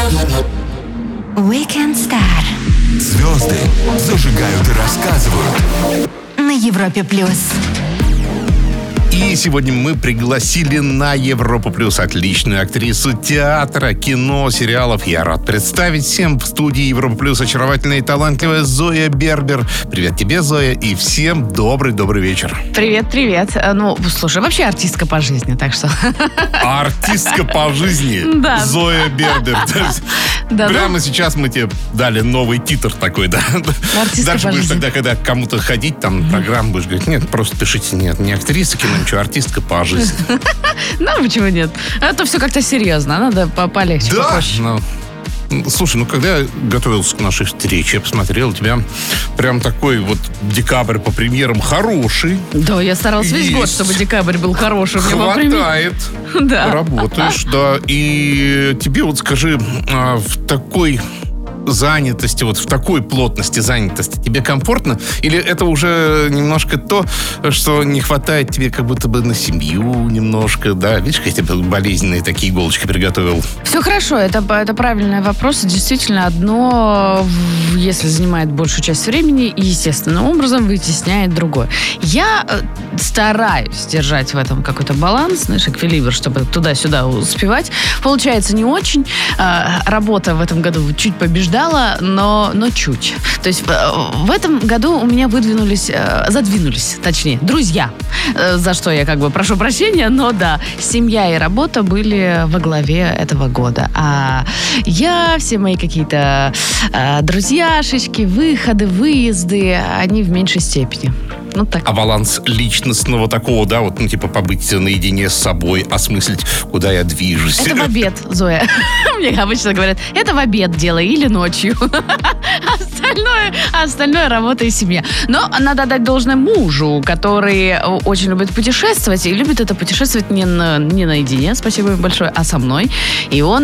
Weekend Star Звезды зажигают и рассказывают. на Европе плюс. И сегодня мы пригласили на Европу Плюс отличную актрису театра, кино, сериалов. Я рад представить всем в студии Европа Плюс очаровательная и талантливая Зоя Бербер. Привет тебе, Зоя, и всем добрый вечер. Привет. Ну, слушай, вообще артистка по жизни, так что... Артистка по жизни Да. Зоя Бербер. Да, Прямо сейчас мы тебе дали новый титр такой, да? Артистка Дальше по будешь жизни. тогда, когда к кому-то ходить, там, программу будешь говорить, нет, просто пишите, нет, не актриса кино, ничего, артистка по жизни. Ну, почему нет? Это все как-то серьезно, надо полегче, Да. попроще. Слушай, когда я готовился к нашей встрече, я посмотрел, у тебя прям такой вот декабрь по премьерам хороший. Да, я старалась весь Есть. год, чтобы декабрь был хороший. Мне во время- Хватает. Да. Работаешь, да. И тебе вот скажи, в такой занятости, вот в такой плотности занятости тебе комфортно? Или это уже немножко то, что не хватает тебе как будто бы на семью немножко, да? Видишь, как я тебе болезненные такие иголочки приготовил? Все хорошо, это правильный вопрос. Действительно, одно, если занимает большую часть времени, естественным образом вытесняет другое. Я стараюсь держать в этом какой-то баланс, знаешь, эквилибр, чтобы туда-сюда успевать. Получается не очень. Работа в этом году чуть побеждала, но чуть. То есть в этом году у меня задвинулись, точнее, друзья. За что я как бы прошу прощения, но да, семья и работа были во главе этого года. А я, все мои какие-то друзьяшечки, выходы, выезды, они в меньшей степени. Ну так. А баланс личностного такого, да, вот, ну, типа, побыть наедине с собой, осмыслить, куда я движусь. Это в обед, Зоя. Мне обычно говорят, это в обед делай или ночью. Остальное работа и семья. Но надо отдать должное мужу, который очень любит путешествовать и любит это путешествовать не наедине, спасибо ему большое, а со мной. И он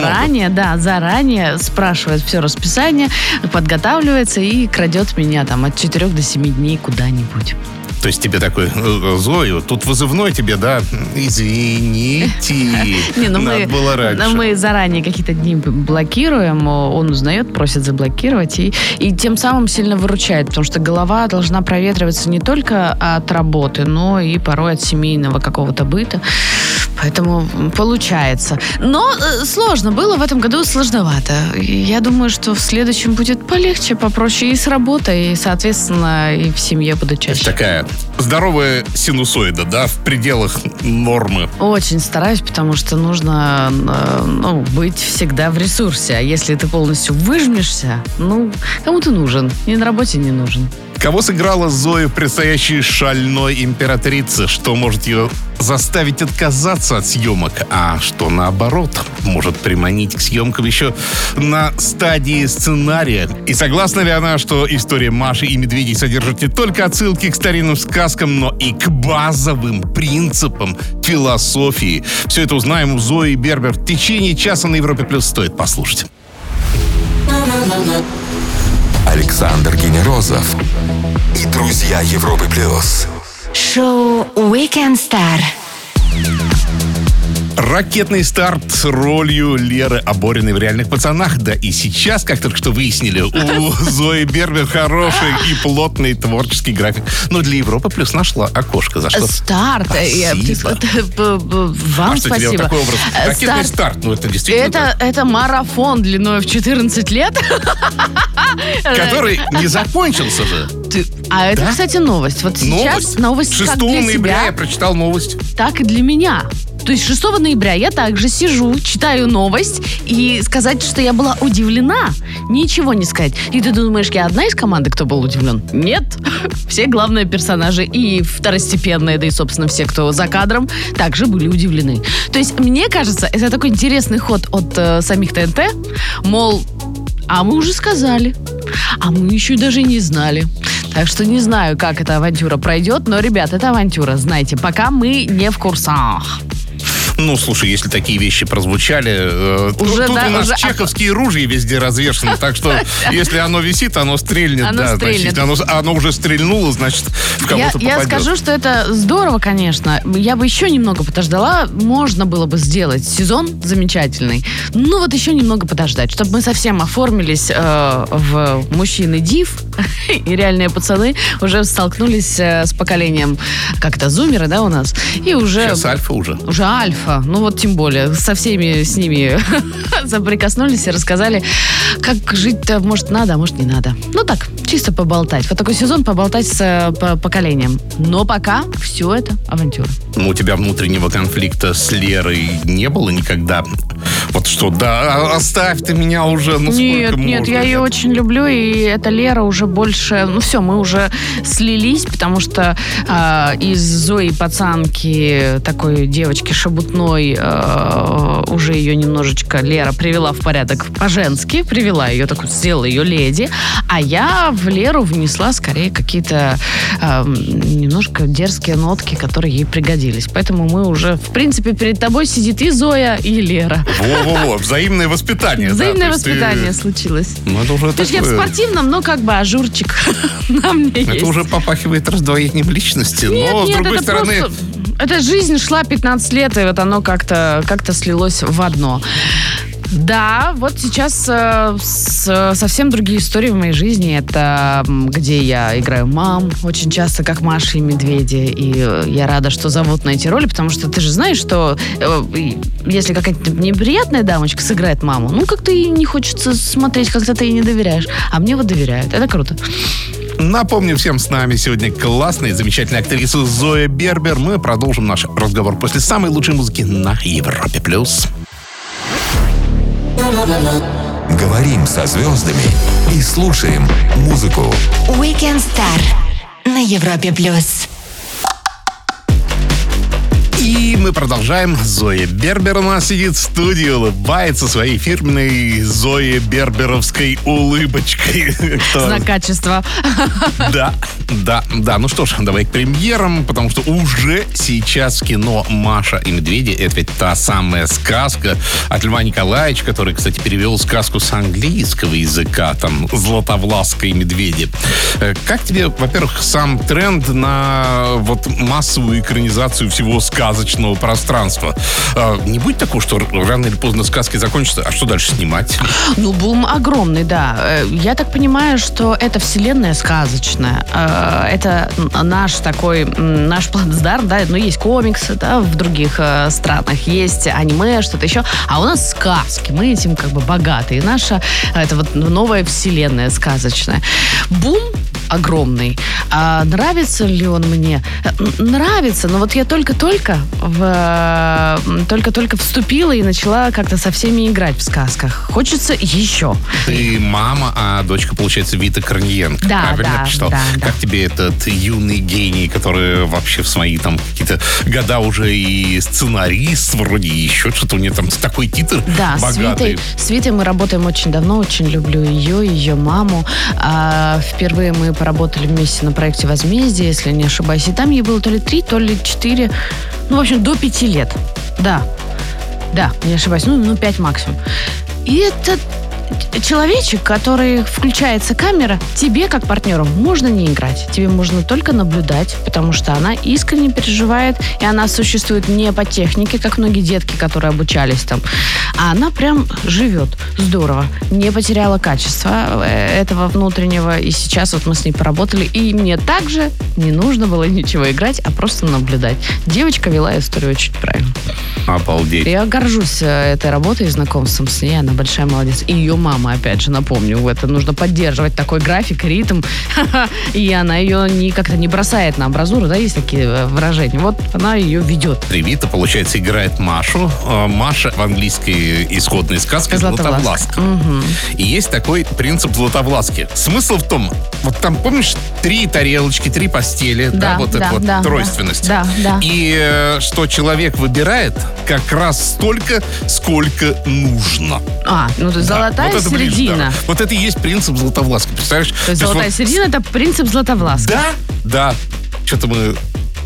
заранее спрашивает все расписание, подготавливается и крадет меня там от 4 до 7 дней куда-нибудь. То есть тебе такой, Зоя, тут вызывной тебе, да? Извините, надо было раньше. Мы заранее какие-то дни блокируем, он узнает, просит заблокировать, и тем самым сильно выручает, потому что голова должна проветриваться не только от работы, но и порой от семейного какого-то быта. Поэтому получается. Но сложно было в этом году, сложновато. Я думаю, что в следующем будет полегче, попроще и с работой, и, соответственно, и в семье буду чаще. Такая здоровая синусоида, да, в пределах нормы. Очень стараюсь, потому что нужно быть всегда в ресурсе. А если ты полностью выжмешься, кому ты нужен? Ни на работе не нужен. Кого сыграла Зоя в предстоящей шальной императрице? Что может ее заставить отказаться от съемок? А что, наоборот, может приманить к съемкам еще на стадии сценария? И согласна ли она, что история Маши и медведей содержит не только отсылки к старинным сказкам, но и к базовым принципам философии? Все это узнаем у Зои Бербер в течение часа на Европе Плюс. Стоит послушать. Александр Генерозов и друзья Европы Плюс. Шоу Weekend Star. Ракетный старт с ролью Леры Абориной в «Реальных пацанах». Да и сейчас, как только что выяснили, у Зои Бербер хороший и плотный творческий график. Но для Европы Плюс нашла окошко. За что? Старт. Спасибо. Вам что тебе вот спасибо. такой образ? Ракетный старт. Ну, это действительно Это марафон длиной в 14 лет. который не закончился же. А это, Да? кстати, новость. Вот сейчас новость 6 как для ноября я тебя, прочитал новость. так и для меня. То есть 6 ноября я также сижу, читаю новость, и сказать, что я была удивлена, ничего не сказать. И ты думаешь, я одна из команды, кто был удивлен? Нет. Все главные персонажи и второстепенные, да и, собственно, все, кто за кадром, также были удивлены. То есть, мне кажется, это такой интересный ход от самих ТНТ, мол, а мы уже сказали, а мы еще даже не знали. Так что не знаю, как эта авантюра пройдет, но, ребят, это авантюра, знаете, пока мы не в курсах. Ну, слушай, если такие вещи прозвучали, Уже, тут да, у нас уже чеховские ружья везде развешаны, так что если оно висит, оно стрельнет. Оно Да, стрельнет. значит, оно уже стрельнуло, значит, в кого-то Я попадет. скажу, что это здорово, конечно. Я бы еще немного подождала. Можно было бы сделать сезон замечательный. Ну, вот еще немного подождать, чтобы мы совсем оформились в мужчины див, и реальные пацаны уже столкнулись с поколением как-то зумеры, да, у нас. И уже... Сейчас альфа уже. Уже альфа. Ну вот тем более. Со всеми с ними соприкоснулись и рассказали, как жить-то, может, надо, а может, не надо. Ну так, чисто поболтать. Вот такой сезон поболтать с поколением. Но пока все это авантюра. Ну, у тебя внутреннего конфликта с Лерой не было никогда? Вот что, да, оставь ты меня уже, ну Нет, сколько нет, можно? я ее очень люблю, и эта Лера уже больше... Ну все, мы уже слились, потому что из Зои пацанки, такой девочки шебутной, уже ее немножечко Лера привела в порядок по-женски, привела ее, такую, сделала ее леди, а я в Леру внесла скорее какие-то немножко дерзкие нотки, которые ей пригодились. Поэтому мы уже, в принципе, перед тобой сидит и Зоя, и Лера. Во-во-во, взаимное воспитание. Взаимное да, то есть воспитание случилось. Ну, это уже То есть я в такое... спортивном, но как бы ажурчик на мне есть. Это уже попахивает раздвоением личности. Но, с другой это стороны... просто... Эта жизнь шла 15 лет, и вот оно как-то слилось в одно. Да, вот сейчас совсем другие истории в моей жизни. Это где я играю мам, очень часто как Маша и Медведи. И я рада, что зовут на эти роли, потому что ты же знаешь, что если какая-то неприятная дамочка сыграет маму, ну как-то и не хочется смотреть, как-то ты ей не доверяешь. А мне вот доверяют. Это круто. Напомню всем, с нами сегодня классная, замечательная актриса Зоя Бербер. Мы продолжим наш разговор после самой лучшей музыки на Европе+. Говорим со звездами и слушаем музыку. Weekend Star на Европе+. И мы продолжаем. Зоя Бербер у нас сидит в студии, улыбается своей фирменной Зое Берберовской улыбочкой. Знак качества. Да. Ну что ж, давай к премьерам, потому что уже сейчас в кино «Маша и медведи». Это ведь та самая сказка от Льва Николаевича, который, кстати, перевел сказку с английского языка, там, «Златовласка и медведи». Как тебе, во-первых, сам тренд на вот массовую экранизацию всего сказочного пространства? Не будет такого, что рано или поздно сказки закончатся, а что дальше снимать? Ну, бум огромный, да. Я так понимаю, что это вселенная сказочная. Это наш плацдарм, да, ну, есть комиксы, да, в других странах, есть аниме, что-то еще, а у нас сказки, мы этим как бы богаты, и наша, это вот новая вселенная сказочная. Бум огромный. А нравится ли он мне? Нравится, но вот я только-только вступила и начала как-то со всеми играть в сказках. Хочется еще. Ты мама, а дочка, получается, Вита Корниенко. Да, правильно да, прочитал? да. Как тебе этот юный гений, который вообще в свои там какие-то года уже и сценарист, вроде еще что-то у нее там такой титр богатый. С Витой мы работаем очень давно, очень люблю ее маму. Впервые мы поработали вместе на проекте «Возмездие», если не ошибаюсь. И там ей было то ли 3, то ли 4, ну, в общем, до 5 лет. Да, не ошибаюсь, ну 5 максимум. И это человечек, который включается камера, тебе, как партнеру, можно не играть. Тебе можно только наблюдать, потому что она искренне переживает, и она существует не по технике, как многие детки, которые обучались там, а она прям живет. Здорово. Не потеряла качество этого внутреннего, и сейчас вот мы с ней поработали, и мне также не нужно было ничего играть, а просто наблюдать. Девочка вела историю очень правильно. Обалдеть. Я горжусь этой работой и знакомством с ней. Она большая молодец. И ее мама, опять же, напомню, это нужно поддерживать такой график, ритм. И она ее как-то не бросает на амбразуру, да, есть такие выражения. Вот она ее ведет. Вита, получается, играет Машу. Маша в английской исходной сказке «Златовласка». Угу. И есть такой принцип Златовласки. Смысл в том, вот там, помнишь, 3 тарелочки, 3 постели, да, тройственность. Да. И что человек выбирает как раз столько, сколько нужно. Ну то есть золотая вот это середина. Ближе, да. Вот это и есть принцип Златовласки, представляешь? То есть золотая середина — это принцип Златовласки. Да. Что-то мы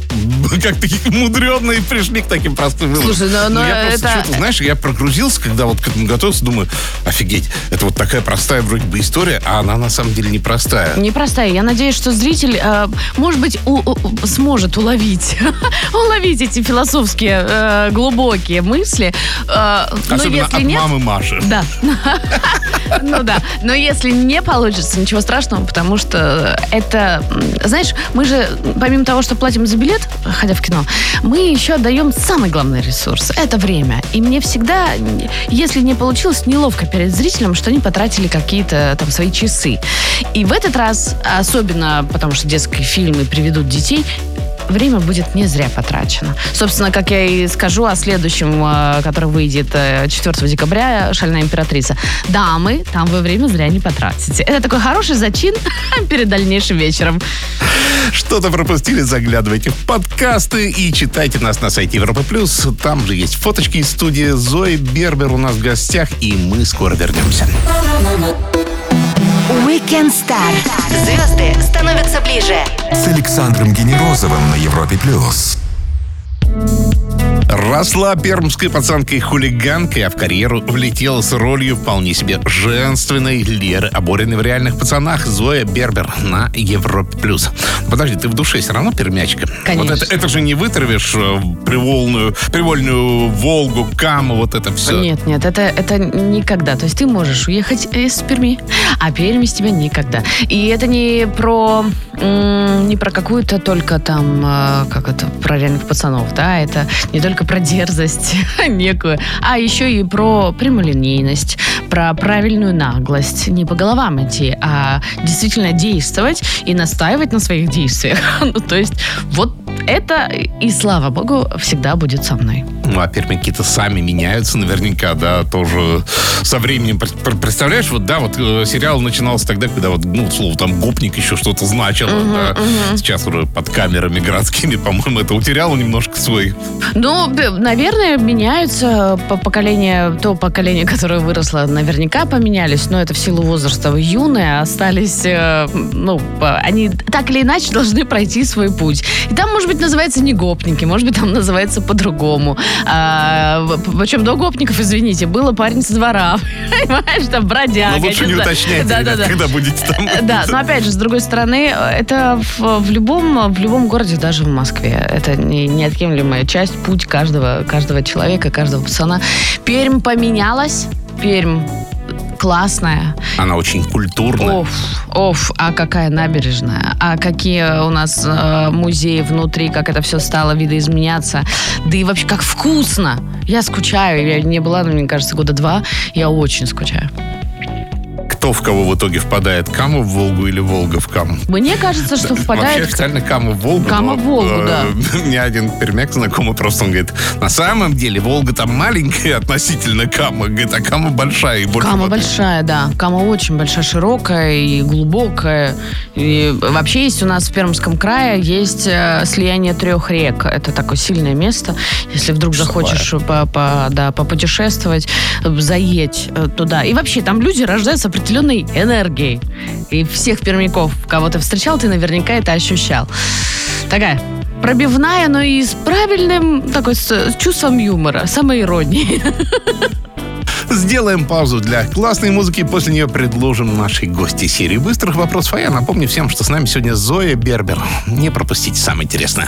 как такие мудреные пришли к таким простым выводам. Слушай, но я просто это... что-то, знаешь, я прогрузился, когда вот к этому готовился, думаю, офигеть, это вот такая простая вроде бы история, а она на самом деле непростая. Непростая. Я надеюсь, что зритель, может быть, сможет уловить эти философские глубокие мысли. Особенно от мамы Маши. Да. Ну да. Но если не получится, ничего страшного, потому что это... Знаешь, мы же, помимо того, что платим за билет, ходя в кино, мы еще отдаем самый главный ресурс. Это время. И мне всегда, если не получилось, неловко перед зрителем, что они потратили какие-то там свои часы. И в этот раз, особенно потому что детские фильмы приведут детей, время будет не зря потрачено. Собственно, как я и скажу о следующем, который выйдет 4 декабря, «Шальная императрица». Дамы, там вы время зря не потратите. Это такой хороший зачин перед дальнейшим вечером. Что-то пропустили, заглядывайте в подкасты и читайте нас на сайте Европа+. Там же есть фоточки из студии. Зои Бербер у нас в гостях, и мы скоро вернемся. Weekend Star. Звезды становятся ближе. С Александром Генерозовым на Европе+. Росла пермской пацанкой хулиганкой, а в карьеру влетела с ролью вполне себе женственной Леры Абориной в «Реальных пацанах». Зоя Бербер на Европе+. Подожди, ты в душе все равно пермячка? Конечно. Вот это же не вытравишь привольную Волгу, Каму, вот это все. Нет, это никогда. То есть ты можешь уехать из Перми, а Пермь из тебя никогда. И это не про какую-то только там, про «Реальных пацанов», да, это не только про дерзость некую, а еще и про прямолинейность, про правильную наглость. Не по головам идти, а действительно действовать и настаивать на своих действиях. Ну, то есть вот это, и слава богу, всегда будет со мной. Ну, а пермяки-то сами меняются наверняка, да, тоже со временем. Представляешь, вот, да, вот сериал начинался тогда, когда вот, слово там гопник еще что-то значило, да. Сейчас уже под камерами городскими, по-моему, это утеряло немножко свой... Ну, наверное, меняются поколение, то поколение, которое выросло, наверняка поменялись, но это в силу возраста юные, остались, они так или иначе должны пройти свой путь. И там, может быть, называется не гопники, может быть, там называется по-другому. Причем до гопников, извините, было парень со двора, понимаешь, там бродяга. Но лучше не уточняйте, когда будете там. Да, но опять же, с другой стороны, это в любом городе, даже в Москве. Это неотъемлемая часть, путь каждого человека, каждого пацана. Пермь поменялась, Пермь классная. Она очень культурная. А какая набережная, а какие у нас музеи внутри, как это все стало видоизменяться. Да и вообще, как вкусно. Я скучаю, я не была, мне кажется, года 2. Я очень скучаю. Кто в кого в итоге впадает? Кама в Волгу или Волга в Каму? Мне кажется, что впадает... Вообще официально Кама в Волгу. Кама в Волгу, да. Мне один пермяк знакомый просто, он говорит, на самом деле Волга там маленькая относительно Камы, говорит, а Кама большая. И больше Кама воды. большая, да. Кама очень большая, широкая и глубокая. И вообще есть у нас в Пермском крае есть слияние 3 рек. Это такое сильное место. Если вдруг захочешь попутешествовать, заедь туда. И вообще там люди рождаются определенной энергией. И всех пермяков, кого ты встречал, ты наверняка это ощущал. Такая пробивная, но и с правильным, с чувством юмора, самоиронии. Сделаем паузу для классной музыки. После нее предложим нашей гости серии быстрых вопросов. А я напомню всем, что с нами сегодня Зоя Бербер. Не пропустите самое интересное.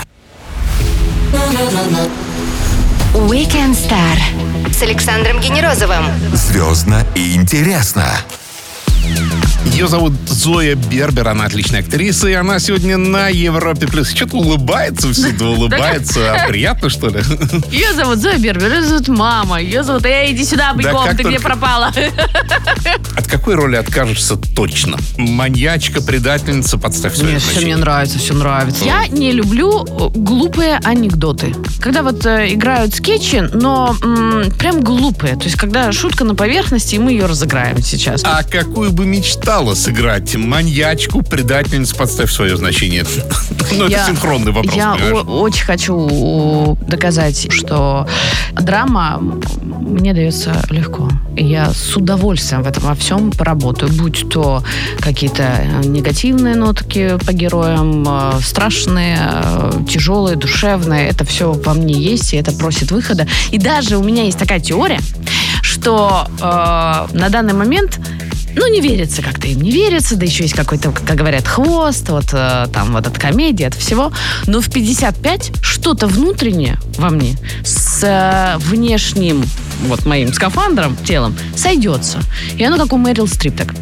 Weekend Star с Александром Генерозовым. Звездно и интересно. Ее зовут Зоя Бербер, она отличная актриса, и она сегодня на Европе+. Что-то улыбается всюду, улыбается. А приятно, что ли? Ее зовут Зоя Бербер, ее зовут мама, ее зовут... иди сюда, бегом, ты где пропала? От какой роли откажешься точно? Маньячка, предательница, подставь свои Нет, все мне нравится, все нравится. Я не люблю глупые анекдоты. Когда вот играют скетчи, но прям глупые. То есть, когда шутка на поверхности, и мы ее разыграем сейчас. А какую бы мечтал мечтала сыграть маньячку, предательницу, подставь свое значение. Ну, это синхронный вопрос. Я очень хочу доказать, что драма мне дается легко. Я с удовольствием в этом во всем поработаю. Будь то какие-то негативные нотки по героям, страшные, тяжелые, душевные. Это все во мне есть, и это просит выхода. И даже у меня есть такая теория, что на данный момент не верится как-то им, не верится, да еще есть какой-то, как говорят, хвост, там вот эта комедия, от всего. Но в 55 что-то внутреннее во мне с внешним моим скафандром, телом, сойдется. И оно как у Мэрил Стрип, так...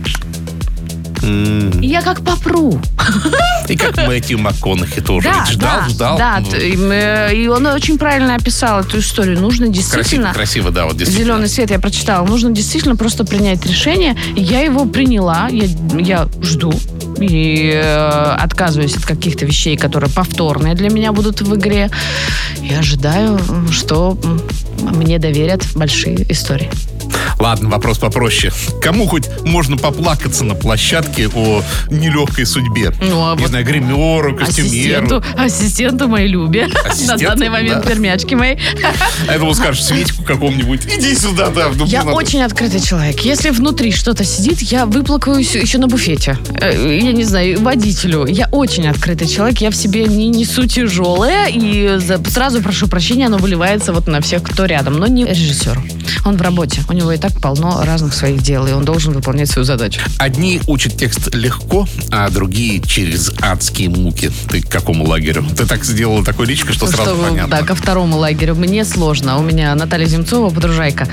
И я как попру. И как Мэтью МакКонахи тоже. Да, ждал. Да, и он очень правильно описал эту историю. Нужно действительно... Красиво, да, вот действительно. «Зеленый свет» я прочитала. Нужно действительно просто принять решение. Я его приняла. Я жду. И отказываюсь от каких-то вещей, которые повторные для меня будут в игре. И ожидаю, что мне доверят большие истории. Ладно, вопрос попроще. Кому хоть можно поплакаться на площадке о нелегкой судьбе? Не знаю, гримеру, костюмеру. Ассистенту моей Любе. На данный момент пермячки моей. А я думал, скажешь, Светику какому-нибудь. Иди сюда, да. Я очень открытый человек. Если внутри что-то сидит, я выплакаюсь еще на буфете. Я не знаю, водителю. Я очень открытый человек. Я в себе не несу тяжелое. И сразу прошу прощения, оно выливается на всех, кто рядом. Но не режиссеру. Он в работе. У него и так полно разных своих дел, и он должен выполнять свою задачу. Одни учат текст легко, а другие через адские муки. Ты к какому лагерю? Ты так сделала такой личико, что сразу понятно. Да, ко второму лагерю. Мне сложно. У меня Наталья Земцова, подружайка.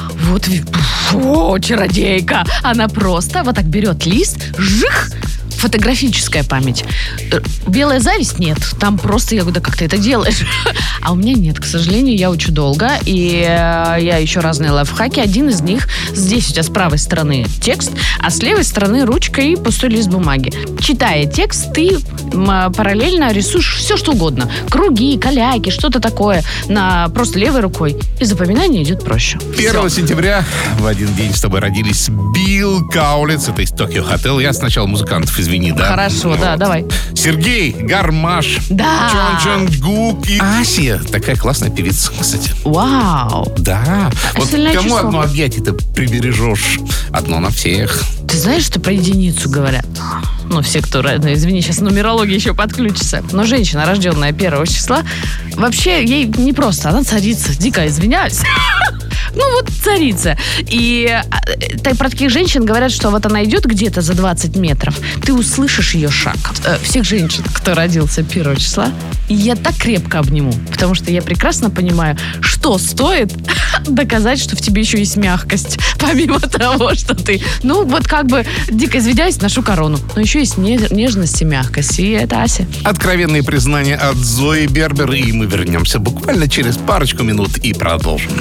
Чародейка. Она просто так берет лист, жих, фотографическая память. Белая зависть нет. Там просто я говорю, да как ты это делаешь? А у меня нет, к сожалению, я учу долго. И я ищу разные лайфхаки. Один из них, здесь у тебя с правой стороны текст, а с левой стороны ручка и пустой лист бумаги. Читая текст, ты параллельно рисуешь все, что угодно. Круги, каляки, что-то такое на просто левой рукой. И запоминание идет проще. 1 сентября в один день с тобой родились Билл Каулиц. Это из Tokyo Hotel. Я сначала музыкантов, извини, да? Хорошо, да, давай. Сергей Гармаш. Да. Чон Чонгук и Асия. Такая классная певица, кстати. Вау. Да. Сильное Кому число. одно объятие-то прибережешь? Одно на всех. Ты знаешь, что про единицу говорят? Все, кто... извини, сейчас нумерология еще подключится. Но женщина, рожденная 1 числа, вообще ей не просто. Она царица. Дико извиняюсь. Царица. И про таких женщин говорят, что она идет где-то за 20 метров, ты услышишь ее шаг. Всех женщин, кто родился 1 числа, я так крепко обниму, потому что я прекрасно понимаю, что стоит доказать, что в тебе еще есть мягкость, помимо того, что ты, дико извиняюсь, ношу корону. Но еще есть нежность и мягкость, и это Ася. Откровенные признания от Зои Бербер, и мы вернемся буквально через парочку минут и продолжим.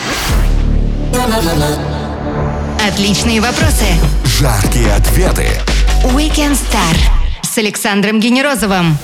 Отличные вопросы. Жаркие ответы. Weekend Star с Александром Генерозовым.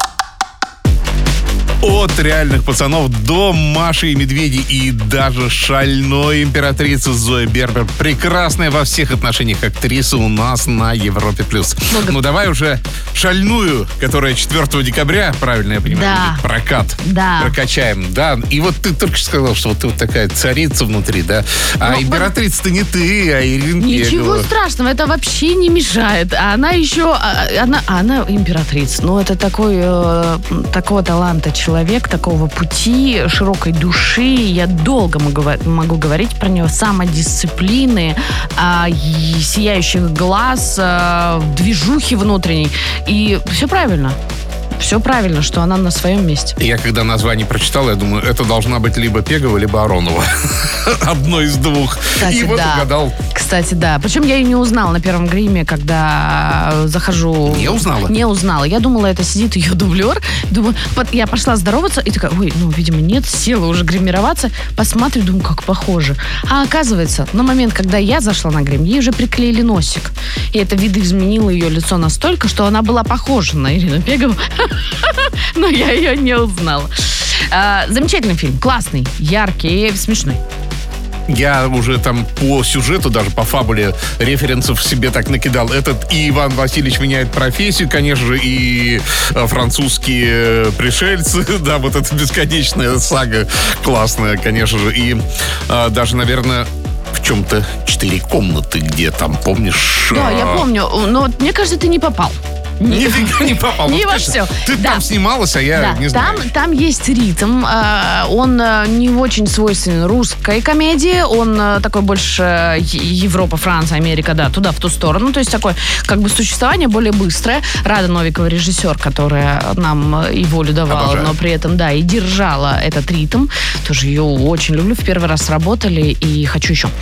От реальных пацанов до Маши и Медведей и даже шальной императрицы Зои Бербер. Прекрасная во всех отношениях актриса у нас на Европе+. Давай уже шальную, которая 4 декабря, правильно я понимаю, будет прокат. Да. Прокачаем. Да. И ты только что сказал, что ты такая царица внутри, да? А императрица-то не ты, а Ирина Ничего Пегова. страшного, это вообще не мешает. А она еще... Она императрица. Это такого таланта человек, такого пути, широкой души. Я долго могу говорить про нее. Самодисциплины, сияющих глаз, движухи внутренней. И все правильно. Все правильно, что она на своем месте. Я когда название прочитал, я думаю, это должна быть либо Пегова, либо Аронова. Одно из двух. Кстати, и угадал. Кстати, да. Причем я ее не узнала на первом гриме, когда захожу... Не узнала? Не узнала. Я думала, это сидит ее дублер. Думаю, я пошла здороваться и такая, видимо, нет силы уже гримироваться. Посмотрю, думаю, как похоже. А оказывается, на момент, когда я зашла на грим, ей уже приклеили носик. И это видоизменило ее лицо настолько, что она была похожа на Ирину Пегову. Но я ее не узнала. Замечательный фильм, классный, яркий и смешной. Я уже там по сюжету, даже по фабуле референсов себе так накидал. Этот и Иван Васильевич меняет профессию, конечно же, и французские пришельцы. Да, вот эта бесконечная сага классная, конечно же. И даже, наверное, в чем-то 4 комнаты, где там, помнишь... Да, я помню. Но мне кажется, ты не попал. Нифига не попал. Не во все. Ты там снималась, а я не знаю. Там есть ритм. Он не очень свойственен русской комедии. Он такой больше Европа, Франция, Америка, да, туда, в ту сторону. То есть такое, как бы, существование более быстрое. Рада Новикова, режиссер, которая нам и волю давала, обожаю. но при этом, да, и держала этот ритм. Тоже ее очень люблю. В первый раз работали и хочу еще.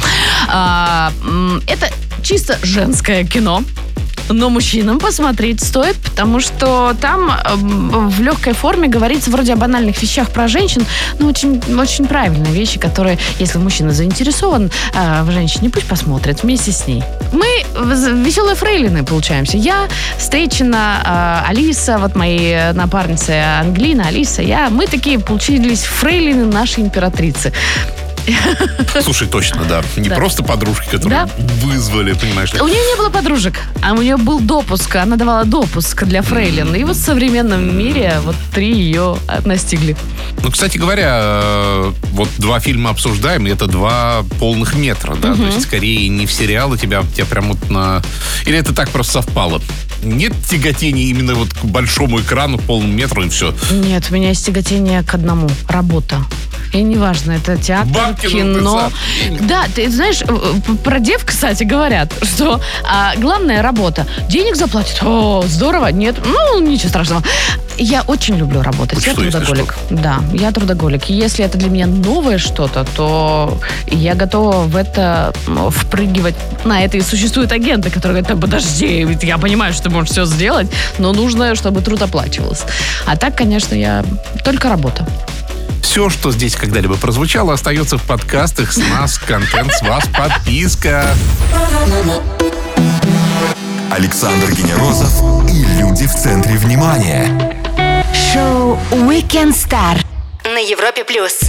Это чисто женское кино. Но мужчинам посмотреть стоит, потому что там в легкой форме говорится вроде о банальных вещах про женщин, но очень, очень правильные вещи, которые, если мужчина заинтересован в женщине, пусть посмотрит вместе с ней. Мы веселые фрейлины получаемся. Я, Стейчина, Алиса, вот мои напарницы Ангелина, Алиса, мы такие получились фрейлины нашей императрицы. Слушай, точно, да. Не просто подружки, которые вызвали, понимаешь ли. У нее не было подружек, а у нее был допуск. Она давала допуск для фрейлин. И вот в современном мире вот 3 ее настигли. Ну, кстати говоря, вот 2 фильма обсуждаем, и это 2 полных метра, да? То есть, скорее, не в сериалы тебя прям вот на... Или это так просто совпало? Нет тяготения именно вот к большому экрану, полному метру, и все? Нет, у меня есть тяготение к одному. Работа. И неважно, это театр, кино. Да, ты знаешь, про дев, кстати, говорят, что главная работа. Денег заплатят? О, здорово. Нет, ну, ничего страшного. Я очень люблю работать. Я трудоголик. Да, я трудоголик. И если это для меня новое что-то, то я готова в это впрыгивать. На это и существуют агенты, которые говорят: подожди, ведь я понимаю, что ты можешь все сделать, но нужно, чтобы труд оплачивался. А так, конечно, я только работа. Все, что здесь когда-либо прозвучало, остается в подкастах. С нас контент, с вас подписка. Александр Генерозов и люди в центре внимания. Шоу Weekend Star на Европе+.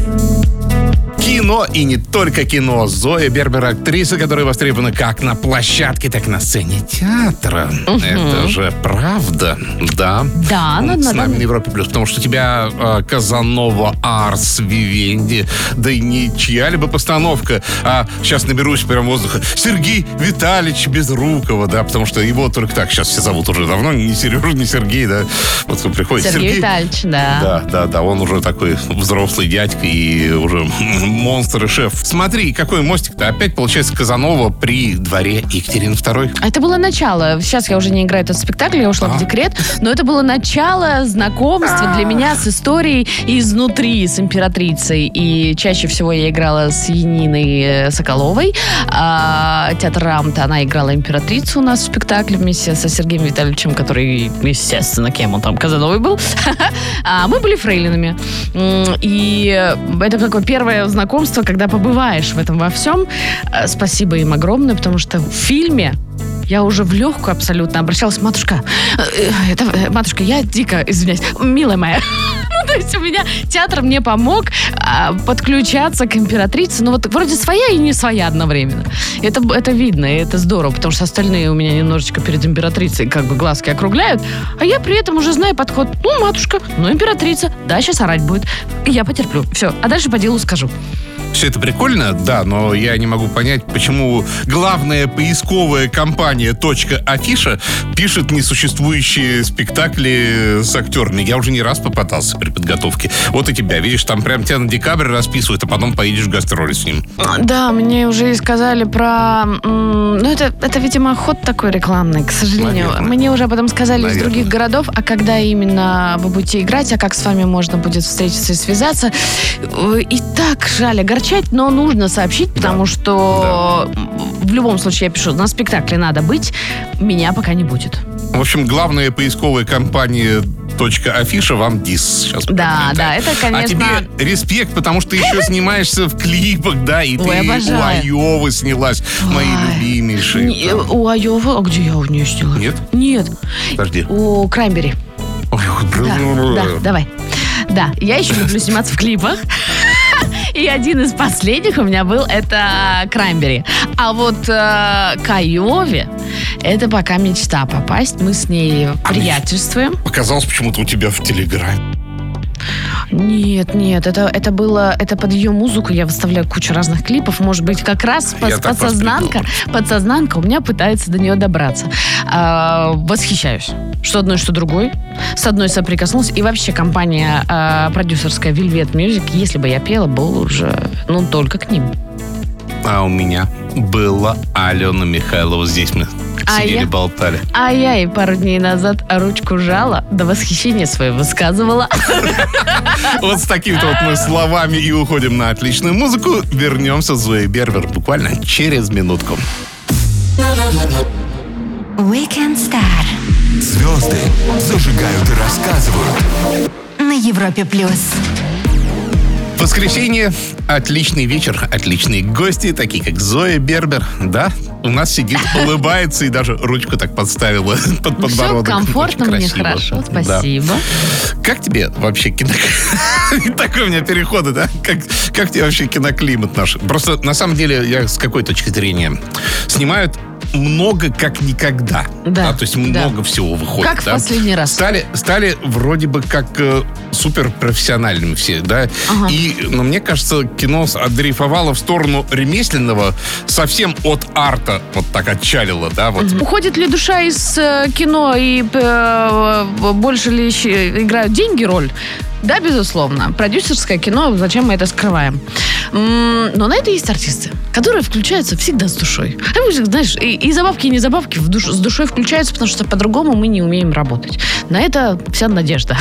Кино и не только кино. Зоя Бербер — актриса, которая востребована как на площадке, так и на сцене театра. Это же правда, да? Да, с нами на Европе+. Потому что у тебя Казанова, Арс, Вивенди, да и не чья-либо постановка. А сейчас наберусь прям воздуха. Сергей Витальевич Безрукова, да, потому что его только так сейчас все зовут уже давно. Не Сережа, не Сергей, да. Вот он приходит. Сергей Витальевич, да. Да, он уже такой взрослый дядька и уже монстр и шеф. Смотри, какой мостик-то. Опять, получается, Казанова при дворе Екатерины II. Это было начало. Сейчас я уже не играю этот спектакль, я ушла в декрет. Но это было начало знакомства для меня с историей изнутри, с императрицей. И чаще всего я играла с Яниной Соколовой. Театр Рамта, она играла императрицу у нас в спектакле вместе со Сергеем Витальевичем, который, естественно, кем он там, Казановой был. А мы были фрейлинами. И это такое первое знакомство, когда побываешь в этом во всем. Спасибо им огромное, потому что в фильме я уже в легкую абсолютно обращалась: матушка, матушка, я дико извиняюсь, милая моя. То есть у меня театр мне помог подключаться к императрице. Ну вот вроде своя и не своя одновременно. Это видно, и это здорово, потому что остальные у меня немножечко перед императрицей как бы глазки округляют, а я при этом уже знаю подход. Ну, матушка, ну, императрица, да, сейчас орать будет. Я потерплю. Все, а дальше по делу скажу. Все это прикольно, да, но я не могу понять, почему главная поисковая компания .афиша пишет несуществующие спектакли с актерами. Я уже не раз попытался при подготовке. Вот и тебя, видишь, там прям тебя на декабрь расписывают, а потом поедешь в гастроли с ним. Да, мне уже и сказали про... Ну, это, видимо, ход такой рекламный, к сожалению. Наверное. Мне уже потом сказали из других городов, а когда именно вы будете играть, а как с вами можно будет встретиться и связаться. И так жаль, огорчать, но нужно сообщить, потому что в любом случае я пишу: на спектакле надо быть, меня пока не будет. В общем, главная поисковая компания .афиша вам дис сейчас. Да, это, конечно... А тебе респект, потому что еще снимаешься в клипах, да, и ты обожаю. у Айовы снялась, мои любимейшие. У Айовы? А где я у нее снялась? Нет. Подожди. У Краймбери. Да, давай. Да, я еще люблю сниматься в клипах. И один из последних у меня был, это Краймбери. А вот к Айове, это пока мечта попасть. Мы с ней приятельствуем. Показалось почему-то у тебя в Телеграме. Нет, это под ее музыку я выставляю кучу разных клипов. Может быть, как раз подсознанка у меня пытается до нее добраться. Восхищаюсь. Что одной, что другой. С одной соприкоснулась. И вообще компания продюсерская Velvet Music, если бы я пела, был уже, только к ним. А у меня была Алена Михайлова. Здесь мы сидели, болтали. А я ей пару дней назад ручку жала, до восхищения свое высказывала. Вот с такими-то вот мы словами и уходим на отличную музыку. Вернемся с Зоей Бербер буквально через минутку. Weekend Star Звезды зажигают и рассказывают. на Европе плюс. Воскресенье, отличный вечер, отличные гости, такие как Зоя Бербер, да? У нас сидит, улыбается и даже ручку так подставила под подбородок. Все комфортно, очень мне красиво. хорошо, спасибо. Да. Как тебе вообще Такой у меня переход, да? Как тебе вообще киноклимат наш? Просто, на самом деле, я с какой точки зрения? Снимают много как никогда. Да. То есть много всего выходит. Как в последний раз. Стали вроде бы как суперпрофессиональными все, да? Ага. Но мне кажется, кино отдрейфовало в сторону ремесленного, совсем от арта вот так отчалило, да? Вот. Уходит ли душа из кино и больше ли играют деньги роль? Да, безусловно. Продюсерское кино, зачем мы это скрываем? Но на это есть артисты, которые включаются всегда с душой. Знаешь, и забавки, и не забавки с душой включаются, потому что по-другому мы не умеем работать. На это вся надежда.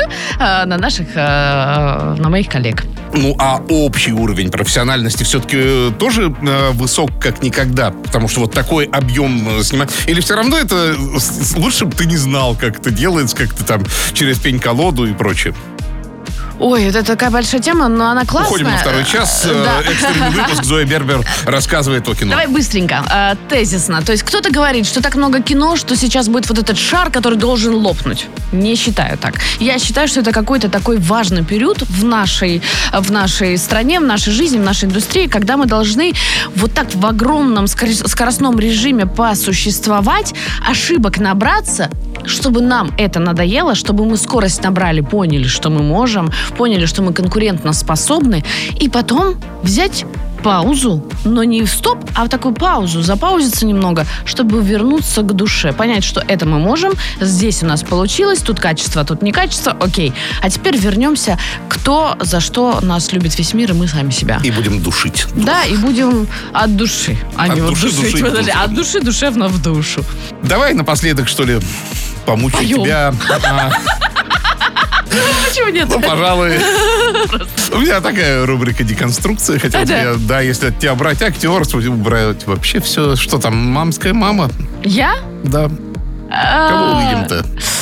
На моих коллег. А общий уровень профессиональности все-таки тоже высок как никогда? Потому что вот такой объем снимать... Или все равно это лучше бы ты не знал, как это делается, как ты там через пень-колоду и прочее? Ой, это такая большая тема, но она классная. Уходим на второй час. Да. Экстренный выпуск. Зоя Бербер рассказывает о кино. Давай быстренько, тезисно. То есть кто-то говорит, что так много кино, что сейчас будет вот этот шар, который должен лопнуть. Не считаю так. Я считаю, что это какой-то такой важный период в нашей стране, в нашей жизни, в нашей индустрии, когда мы должны вот так в огромном скоростном режиме посуществовать, ошибок набраться, чтобы нам это надоело, чтобы мы скорость набрали, поняли, что мы можем, поняли, что мы конкурентно способны, и потом взять паузу, но не в стоп, а в такую паузу, запаузиться немного, чтобы вернуться к душе, понять, что это мы можем, здесь у нас получилось, тут качество, тут не качество, окей. А теперь вернемся, кто за что нас любит весь мир, и мы сами себя. И будем душить. Да, и будем от души, а не вот душить. Подожди, от души душевно в душу. Давай напоследок, что ли, помучу Поем. тебя. Почему нет? Пожалуй. У меня такая рубрика деконструкция. Хотя если от тебя брать актерство, брать вообще все. Что там, мамская мама? Я? Да. Кого увидим-то?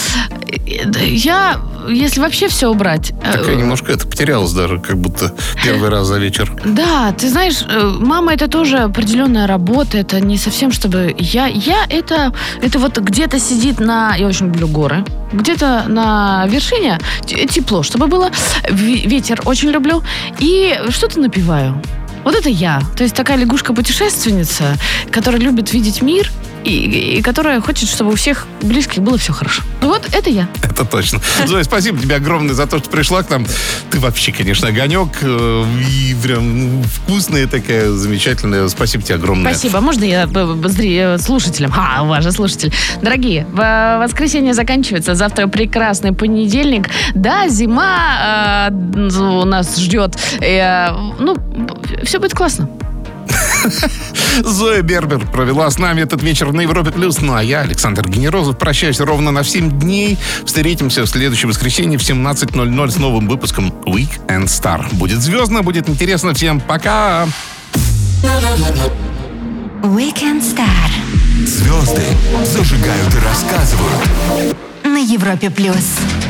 Я, если вообще все убрать... Так я немножко потерялась даже, как будто первый раз за вечер. Да, ты знаешь, мама — это тоже определенная работа, это не совсем, чтобы... Это вот где-то сидит я очень люблю горы, где-то на вершине тепло, чтобы было, ветер очень люблю, и что-то напеваю. Вот это я. То есть такая лягушка-путешественница, которая любит видеть мир, и которая хочет, чтобы у всех близких было все хорошо. Вот это я. Это точно. Зоя, спасибо тебе огромное за то, что пришла к нам. Ты вообще, конечно, огонек. И прям вкусная такая, замечательная. Спасибо тебе огромное. Спасибо. Можно я слушателям? У вас же слушатель. Дорогие, воскресенье заканчивается. Завтра прекрасный понедельник. Да, зима у нас ждет. Все будет классно. Зоя Бербер провела с нами этот вечер на Европе+. А я, Александр Генерозов, прощаюсь ровно на 7 дней. Встретимся в следующее воскресенье в 17:00 с новым выпуском Weekend Star. Будет звездно, будет интересно. Всем пока! Weekend Star Звезды зажигают и рассказывают. на Европе плюс.